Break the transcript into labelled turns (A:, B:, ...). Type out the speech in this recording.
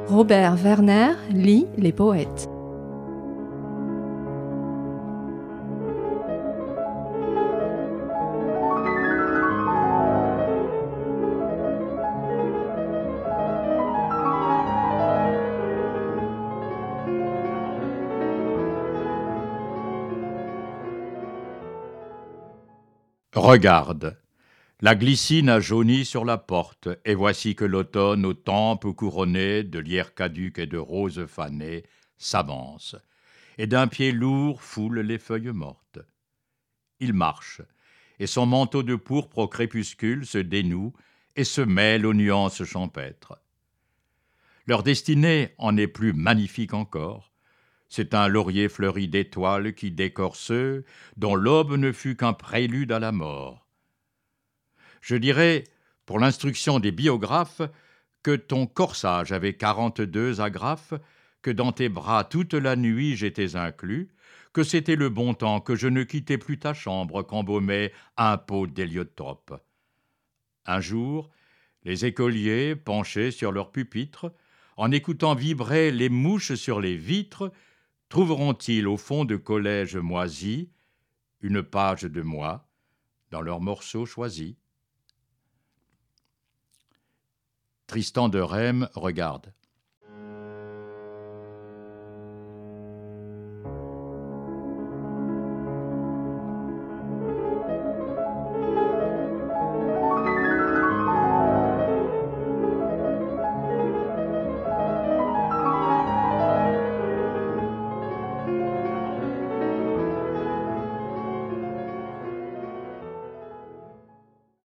A: Robert Werner lit les poètes.
B: Regarde, la glycine a jauni sur la porte, et voici que l'automne, aux tempes couronnées de lierre caduc et de roses fanées, s'avance, et d'un pied lourd foule les feuilles mortes. Il marche, et son manteau de pourpre au crépuscule se dénoue et se mêle aux nuances champêtres. Leur destinée en est plus magnifique encore. C'est un laurier fleuri d'étoiles qui décore ceux dont l'aube ne fut qu'un prélude à la mort. Je dirais, pour l'instruction des biographes, que ton corsage avait 42 agrafes, que dans tes bras toute la nuit j'étais inclus, que c'était le bon temps, que je ne quittais plus ta chambre qu'embaumait un pot d'héliotrope. Un jour, les écoliers, penchés sur leur pupitre, en écoutant vibrer les mouches sur les vitres, trouveront-ils au fond de collèges moisis une page de moi dans leurs morceaux choisis? Tristan de Rheims regarde.